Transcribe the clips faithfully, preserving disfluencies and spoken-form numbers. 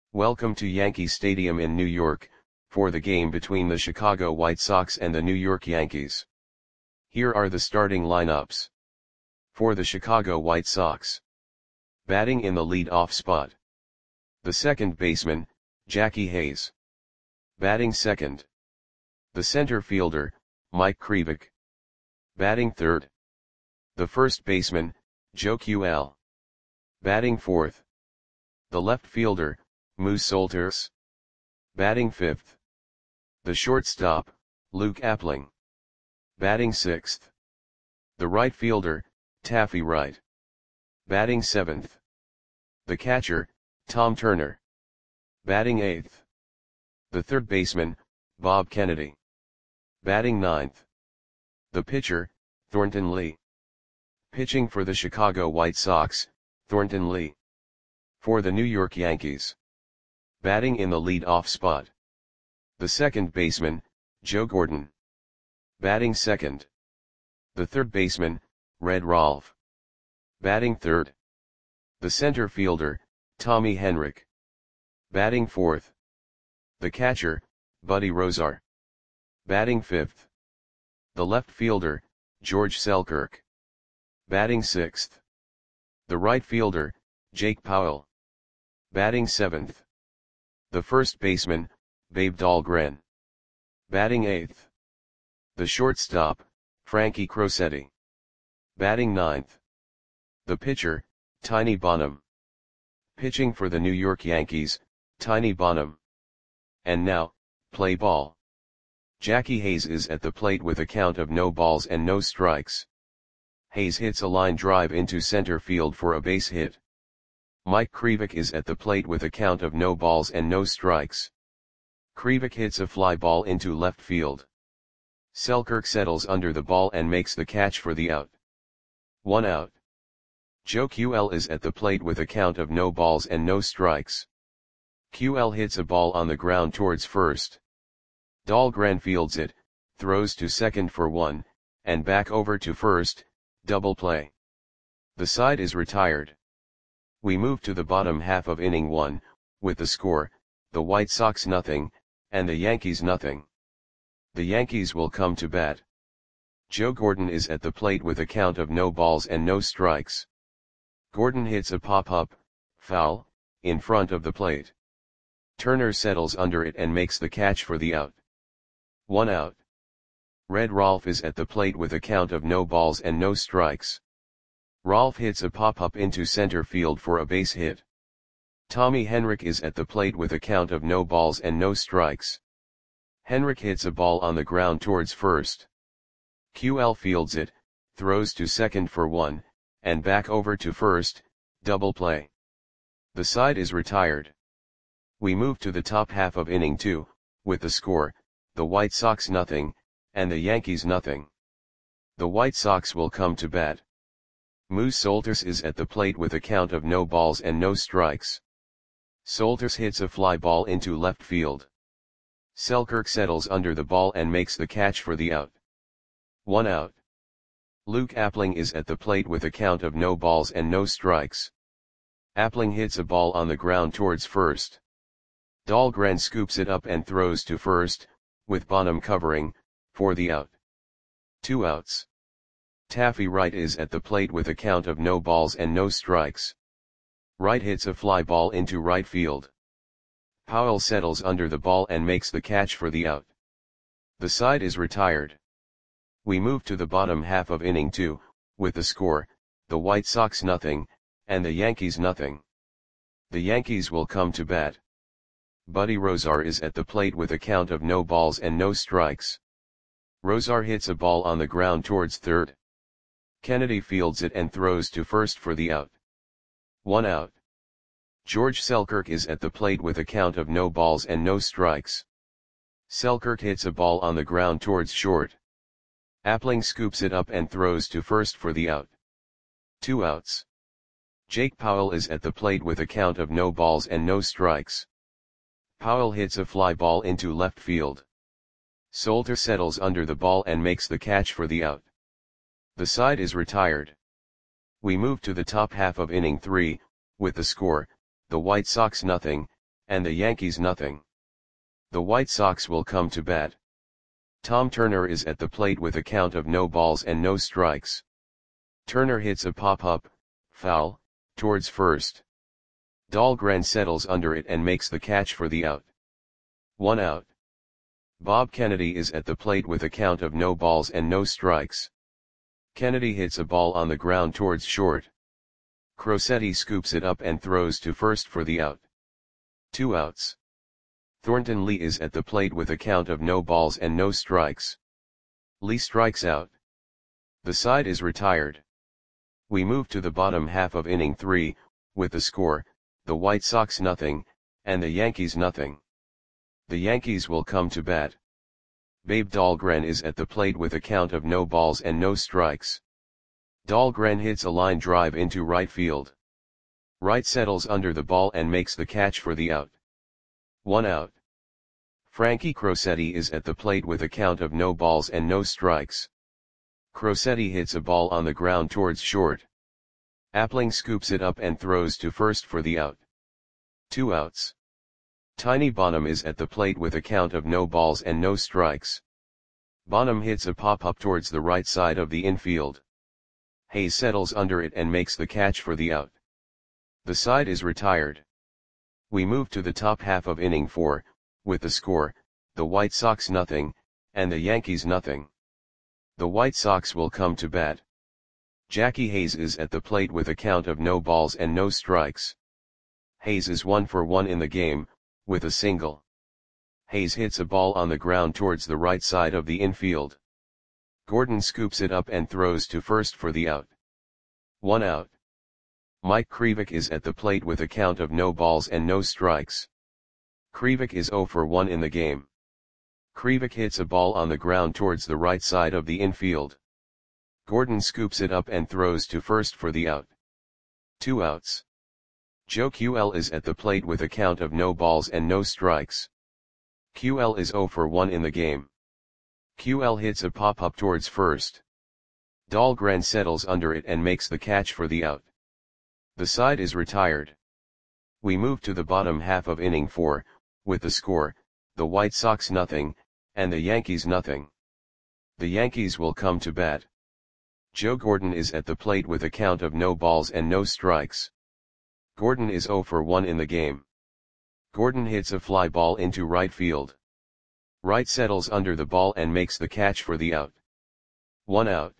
Welcome to Yankee Stadium in New York, for the game between the Chicago White Sox and the New York Yankees. Here are the starting lineups. For the Chicago White Sox. Batting in the lead-off spot. The second baseman, Jackie Hayes. Batting second. The center fielder, Mike Krivik. Batting third. The first baseman, Joe Q L. Batting fourth. The left fielder, Moose Solters. Batting fifth. The shortstop, Luke Appling. Batting sixth. The right fielder, Taffy Wright. Batting seventh. The catcher, Tom Turner. Batting eighth. The third baseman, Bob Kennedy. Batting ninth. The pitcher, Thornton Lee. Pitching for the Chicago White Sox, Thornton Lee. For the New York Yankees. Batting in the lead-off spot. The second baseman, Joe Gordon. Batting second. The third baseman, Red Rolfe. Batting third. The center fielder, Tommy Henrich. Batting fourth. The catcher, Buddy Rozar. Batting fifth. The left fielder, George Selkirk. Batting sixth. The right fielder, Jake Powell. Batting seventh. The first baseman, Babe Dahlgren. Batting eighth. The shortstop, Frankie Crosetti. Batting ninth. The pitcher, Tiny Bonham. Pitching for the New York Yankees, Tiny Bonham. And now, play ball. Jackie Hayes is at the plate with a count of no balls and no strikes. Hayes hits a line drive into center field for a base hit. Mike Krivik is at the plate with a count of no balls and no strikes. Krivik hits a fly ball into left field. Selkirk settles under the ball and makes the catch for the out. One out. Joe Q L is at the plate with a count of no balls and no strikes. Q L hits a ball on the ground towards first. Dahlgren fields it, throws to second for one, and back over to first, double play. The side is retired. We move to the bottom half of inning one, with the score, the White Sox nothing, and the Yankees nothing. The Yankees will come to bat. Joe Gordon is at the plate with a count of no balls and no strikes. Gordon hits a pop-up, foul, in front of the plate. Turner settles under it and makes the catch for the out. One out. Red Rolfe is at the plate with a count of no balls and no strikes. Rolfe hits a pop-up into center field for a base hit. Tommy Henrich is at the plate with a count of no balls and no strikes. Henrich hits a ball on the ground towards first. Q L fields it, throws to second for one, and back over to first, double play. The side is retired. We move to the top half of inning two, with the score, the White Sox nothing, and the Yankees nothing. The White Sox will come to bat. Moose Solters is at the plate with a count of no balls and no strikes. Solters hits a fly ball into left field. Selkirk settles under the ball and makes the catch for the out. One out. Luke Appling is at the plate with a count of no balls and no strikes. Appling hits a ball on the ground towards first. Dahlgren scoops it up and throws to first, with Bonham covering, for the out. Two outs. Taffy Wright is at the plate with a count of no balls and no strikes. Wright hits a fly ball into right field. Powell settles under the ball and makes the catch for the out. The side is retired. We move to the bottom half of inning two, with the score, the White Sox nothing, and the Yankees nothing. The Yankees will come to bat. Buddy Rozar is at the plate with a count of no balls and no strikes. Rozar hits a ball on the ground towards third. Kennedy fields it and throws to first for the out. One out. George Selkirk is at the plate with a count of no balls and no strikes. Selkirk hits a ball on the ground towards short. Appling scoops it up and throws to first for the out. Two outs. Jake Powell is at the plate with a count of no balls and no strikes. Powell hits a fly ball into left field. Solter settles under the ball and makes the catch for the out. The side is retired. We move to the top half of inning three, with the score, the White Sox nothing, and the Yankees nothing. The White Sox will come to bat. Tom Turner is at the plate with a count of no balls and no strikes. Turner hits a pop-up, foul, towards first. Dahlgren settles under it and makes the catch for the out. One out. Bob Kennedy is at the plate with a count of no balls and no strikes. Kennedy hits a ball on the ground towards short. Crosetti scoops it up and throws to first for the out. Two outs. Thornton Lee is at the plate with a count of no balls and no strikes. Lee strikes out. The side is retired. We move to the bottom half of inning three, with the score, the White Sox nothing, and the Yankees nothing. The Yankees will come to bat. Babe Dahlgren is at the plate with a count of no balls and no strikes. Dahlgren hits a line drive into right field. Wright settles under the ball and makes the catch for the out. One out. Frankie Crosetti is at the plate with a count of no balls and no strikes. Crosetti hits a ball on the ground towards short. Appling scoops it up and throws to first for the out. Two outs. Tiny Bonham is at the plate with a count of no balls and no strikes. Bonham hits a pop-up towards the right side of the infield. Hayes settles under it and makes the catch for the out. The side is retired. We move to the top half of inning four, with the score, the White Sox nothing, and the Yankees nothing. The White Sox will come to bat. Jackie Hayes is at the plate with a count of no balls and no strikes. Hayes is one for one in the game, with a single. Hayes hits a ball on the ground towards the right side of the infield. Gordon scoops it up and throws to first for the out. One out. Mike Krivik is at the plate with a count of no balls and no strikes. Krivik is zero for one in the game. Krivik hits a ball on the ground towards the right side of the infield. Gordon scoops it up and throws to first for the out. Two outs. Joe Q L is at the plate with a count of no balls and no strikes. Q L is zero for one in the game. Q L hits a pop-up towards first. Dahlgren settles under it and makes the catch for the out. The side is retired. We move to the bottom half of inning four, with the score, the White Sox nothing, and the Yankees nothing. The Yankees will come to bat. Joe Gordon is at the plate with a count of no balls and no strikes. Gordon is zero for one in the game. Gordon hits a fly ball into right field. Wright settles under the ball and makes the catch for the out. One out.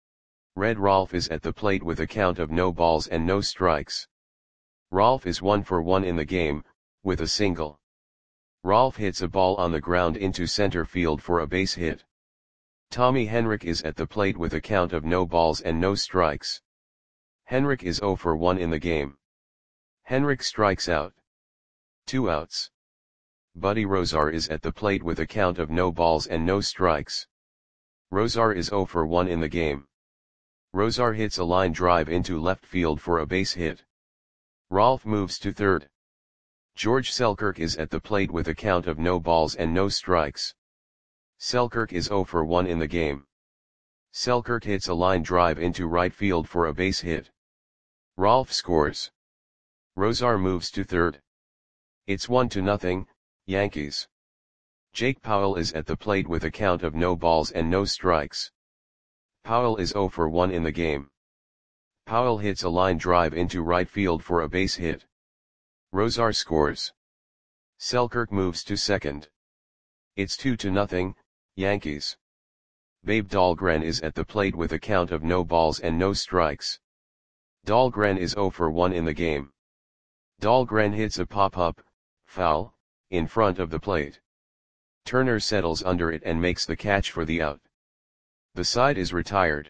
Red Rolfe is at the plate with a count of no balls and no strikes. Rolfe is one for one in the game, with a single. Rolfe hits a ball on the ground into center field for a base hit. Tommy Henrich is at the plate with a count of no balls and no strikes. Henrich is zero for one in the game. Henrich strikes out. Two outs. Buddy Rozar is at the plate with a count of no balls and no strikes. Rozar is zero for one in the game. Rozar hits a line drive into left field for a base hit. Rolfe moves to third. George Selkirk is at the plate with a count of no balls and no strikes. Selkirk is zero for one in the game. Selkirk hits a line drive into right field for a base hit. Rolfe scores. Rozar moves to third. It's one to nothing, Yankees. Jake Powell is at the plate with a count of no balls and no strikes. Powell is zero for one in the game. Powell hits a line drive into right field for a base hit. Rozar scores. Selkirk moves to second. It's two to nothing, Yankees. Babe Dahlgren is at the plate with a count of no balls and no strikes. Dahlgren is zero for one in the game. Dahlgren hits a pop-up, foul, in front of the plate. Turner settles under it and makes the catch for the out. The side is retired.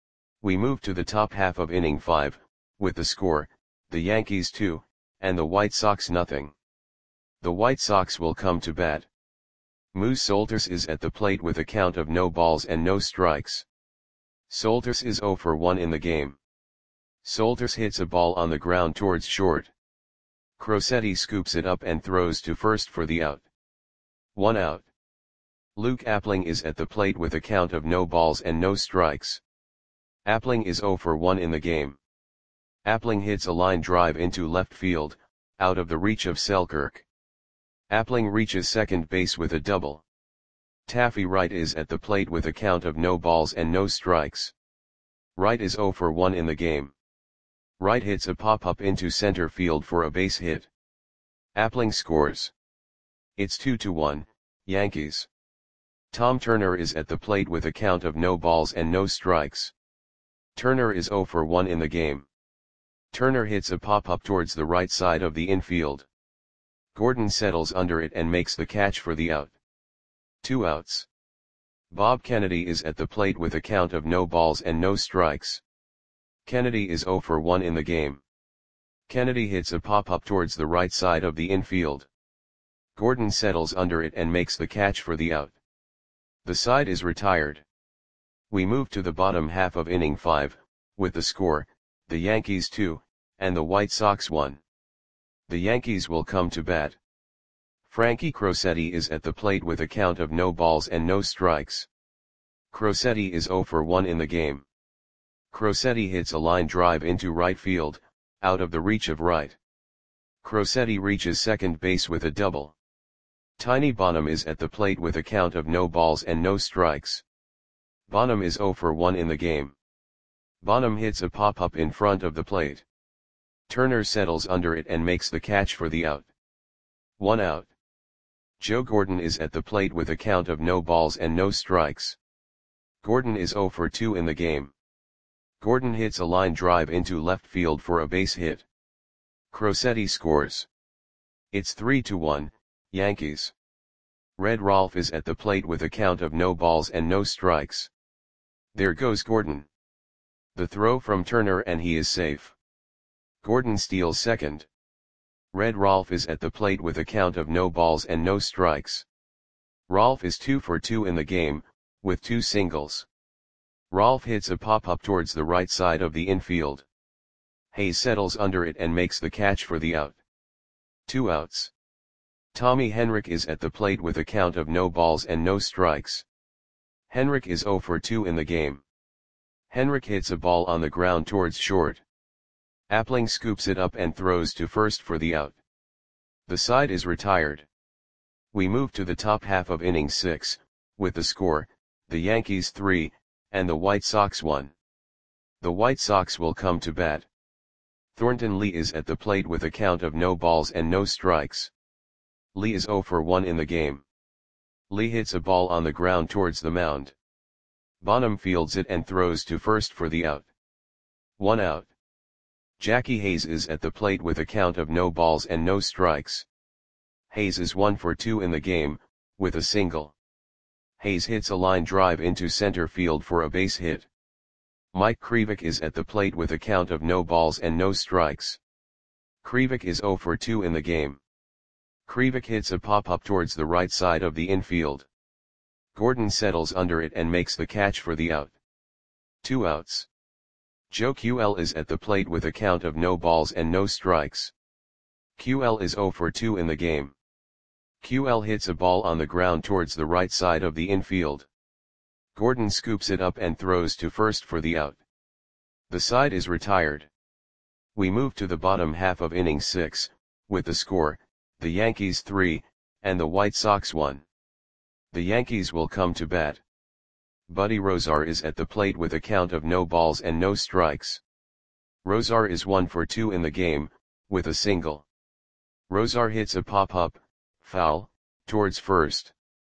We move to the top half of inning five, with the score, the Yankees two, and the White Sox nothing. The White Sox will come to bat. Moose Solters is at the plate with a count of no balls and no strikes. Solters is zero for one in the game. Solters hits a ball on the ground towards short. Crosetti scoops it up and throws to first for the out. One out. Luke Appling is at the plate with a count of no balls and no strikes. Appling is zero for one in the game. Appling hits a line drive into left field, out of the reach of Selkirk. Appling reaches second base with a double. Taffy Wright is at the plate with a count of no balls and no strikes. Wright is zero for one in the game. Wright hits a pop-up into center field for a base hit. Appling scores. It's two to one, Yankees. Tom Turner is at the plate with a count of no balls and no strikes. Turner is zero for one in the game. Turner hits a pop-up towards the right side of the infield. Gordon settles under it and makes the catch for the out. Two outs. Bob Kennedy is at the plate with a count of no balls and no strikes. Kennedy is zero for one in the game. Kennedy hits a pop-up towards the right side of the infield. Gordon settles under it and makes the catch for the out. The side is retired. We move to the bottom half of inning five, with the score, the Yankees two, and the White Sox one. The Yankees will come to bat. Frankie Crosetti is at the plate with a count of no balls and no strikes. Crosetti is zero for one in the game. Crosetti hits a line drive into right field, out of the reach of Wright. Crosetti reaches second base with a double. Tiny Bonham is at the plate with a count of no balls and no strikes. Bonham is zero for one in the game. Bonham hits a pop-up in front of the plate. Turner settles under it and makes the catch for the out. One out. Joe Gordon is at the plate with a count of no balls and no strikes. Gordon is zero for two in the game. Gordon hits a line drive into left field for a base hit. Crosetti scores. It's three to one, Yankees. Red Rolfe is at the plate with a count of no balls and no strikes. There goes Gordon. The throw from Turner and he is safe. Gordon steals second. Red Rolfe is at the plate with a count of no balls and no strikes. Rolfe is two for two in the game, with two singles. Rolfe hits a pop-up towards the right side of the infield. Hayes settles under it and makes the catch for the out. Two outs. Tommy Henrich is at the plate with a count of no balls and no strikes. Henrich is zero for two in the game. Henrich hits a ball on the ground towards short. Appling scoops it up and throws to first for the out. The side is retired. We move to the top half of inning six, with the score, the Yankees three, and the White Sox one. The White Sox will come to bat. Thornton Lee is at the plate with a count of no balls and no strikes. Lee is zero for one in the game. Lee hits a ball on the ground towards the mound. Bonham fields it and throws to first for the out. One out. Jackie Hayes is at the plate with a count of no balls and no strikes. Hayes is one for two in the game, with a single. Hayes hits a line drive into center field for a base hit. Mike Krivik is at the plate with a count of no balls and no strikes. Krivik is zero for two in the game. Krivik hits a pop-up towards the right side of the infield. Gordon settles under it and makes the catch for the out. Two outs. Joe Q L is at the plate with a count of no balls and no strikes. Q L is zero for two in the game. Q L hits a ball on the ground towards the right side of the infield. Gordon scoops it up and throws to first for the out. The side is retired. We move to the bottom half of inning six, with the score, the Yankees three, and the White Sox one. The Yankees will come to bat. Buddy Rozar is at the plate with a count of no balls and no strikes. Rozar is one for two in the game, with a single. Rozar hits a pop-up, foul, towards first.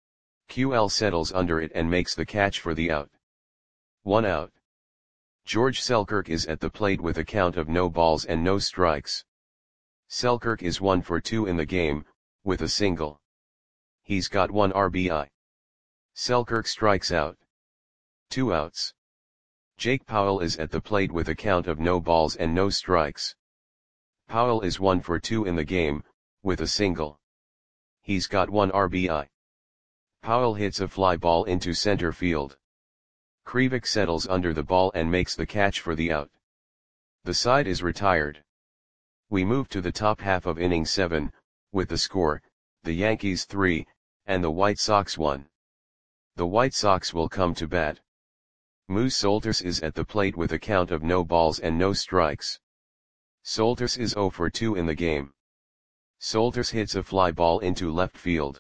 Q L settles under it and makes the catch for the out. One out. George Selkirk is at the plate with a count of no balls and no strikes. Selkirk is one for two in the game, with a single. He's got one R B I. Selkirk strikes out. Two outs. Jake Powell is at the plate with a count of no balls and no strikes. Powell is one for two in the game, with a single. He's got one R B I. Powell hits a fly ball into center field. Krivik settles under the ball and makes the catch for the out. The side is retired. We move to the top half of inning seven, with the score, the Yankees three, and the White Sox one. The White Sox will come to bat. Moose Solters is at the plate with a count of no balls and no strikes. Solters is zero for two in the game. Solters hits a fly ball into left field.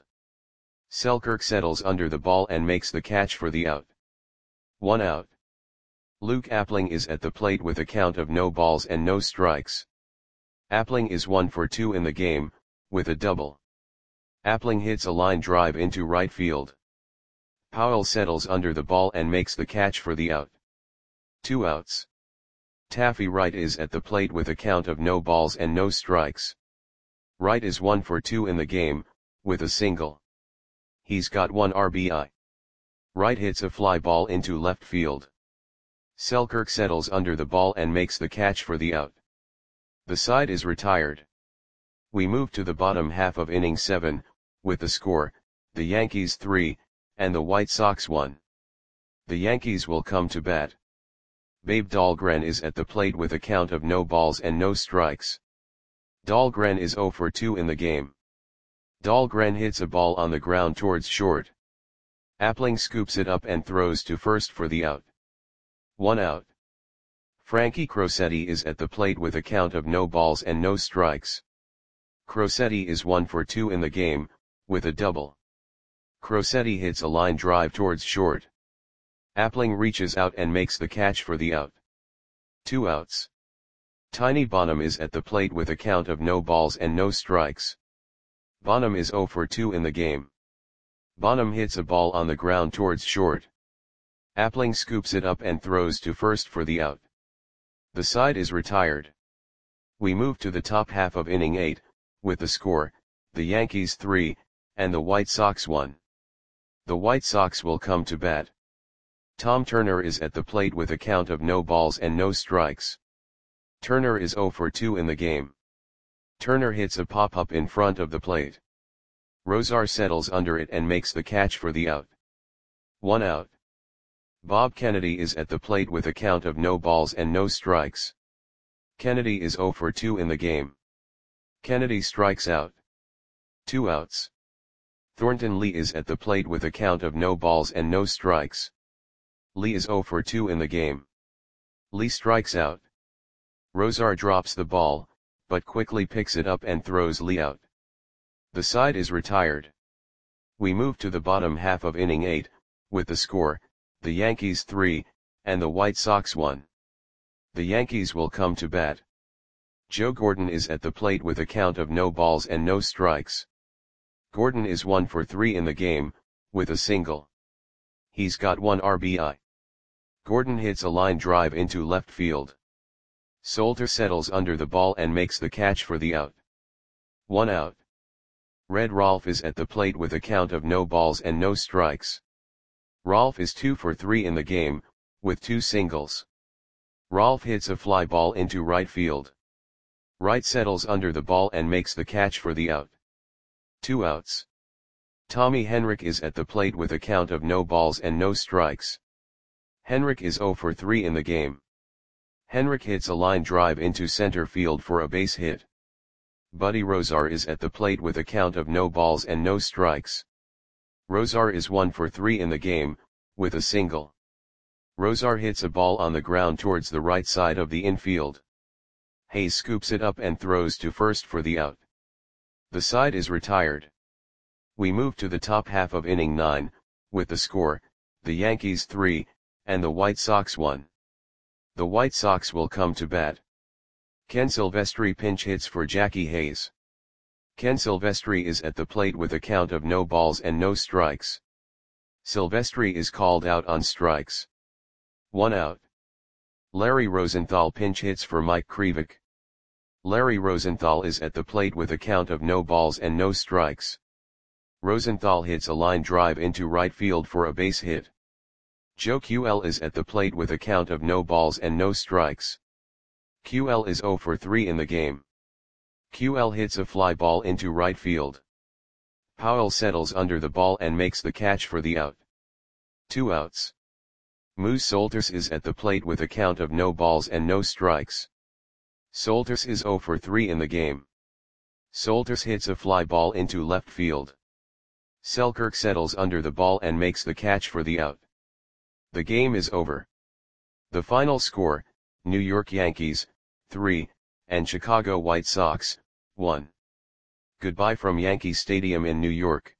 Selkirk settles under the ball and makes the catch for the out. One out. Luke Appling is at the plate with a count of no balls and no strikes. Appling is one for two in the game, with a double. Appling hits a line drive into right field. Powell settles under the ball and makes the catch for the out. Two outs. Taffy Wright is at the plate with a count of no balls and no strikes. Wright is one for two in the game, with a single. He's got one R B I. Wright hits a fly ball into left field. Selkirk settles under the ball and makes the catch for the out. The side is retired. We move to the bottom half of inning seven, with the score, the Yankees three, and the White Sox one. The Yankees will come to bat. Babe Dahlgren is at the plate with a count of no balls and no strikes. Dahlgren is zero for two in the game. Dahlgren hits a ball on the ground towards short. Appling scoops it up and throws to first for the out. One out. Frankie Crosetti is at the plate with a count of no balls and no strikes. Crosetti is one for two in the game, with a double. Crosetti hits a line drive towards short. Appling reaches out and makes the catch for the out. Two outs. Tiny Bonham is at the plate with a count of no balls and no strikes. Bonham is zero for two in the game. Bonham hits a ball on the ground towards short. Appling scoops it up and throws to first for the out. The side is retired. We move to the top half of inning eight, with the score, the Yankees three, and the White Sox one. The White Sox will come to bat. Tom Turner is at the plate with a count of no balls and no strikes. Turner is zero for two in the game. Turner hits a pop-up in front of the plate. Rosar settles under it and makes the catch for the out. One out. Bob Kennedy is at the plate with a count of no balls and no strikes. Kennedy is zero for two in the game. Kennedy strikes out. Two outs. Thornton Lee is at the plate with a count of no balls and no strikes. Lee is zero for two in the game. Lee strikes out. Rosar drops the ball, but quickly picks it up and throws Lee out. The side is retired. We move to the bottom half of inning eight, with the score, the Yankees three, and the White Sox one. The Yankees will come to bat. Joe Gordon is at the plate with a count of no balls and no strikes. Gordon is one for three in the game, with a single. He's got one R B I. Gordon hits a line drive into left field. Solter settles under the ball and makes the catch for the out. One out. Red Rolfe is at the plate with a count of no balls and no strikes. Rolfe is two for three in the game, with two singles. Rolfe hits a fly ball into right field. Wright settles under the ball and makes the catch for the out. Two outs. Tommy Henrich is at the plate with a count of no balls and no strikes. Henrich is zero for three in the game. Henrich hits a line drive into center field for a base hit. Buddy Rosar is at the plate with a count of no balls and no strikes. Rosar is one for three in the game, with a single. Rosar hits a ball on the ground towards the right side of the infield. Hayes scoops it up and throws to first for the out. The side is retired. We move to the top half of inning nine, with the score, the Yankees three, and the White Sox one. The White Sox will come to bat. Ken Silvestri pinch hits for Jackie Hayes. Ken Silvestri is at the plate with a count of no balls and no strikes. Silvestri is called out on strikes. One out. Larry Rosenthal pinch hits for Mike Krivik. Larry Rosenthal is at the plate with a count of no balls and no strikes. Rosenthal hits a line drive into right field for a base hit. Joe Q L is at the plate with a count of no balls and no strikes. Q L is zero for three in the game. Q L hits a fly ball into right field. Powell settles under the ball and makes the catch for the out. Two outs. Moose Solters is at the plate with a count of no balls and no strikes. Solters is zero for three in the game. Solters hits a fly ball into left field. Selkirk settles under the ball and makes the catch for the out. The game is over. The final score, New York Yankees, three, and Chicago White Sox, one. Goodbye from Yankee Stadium in New York.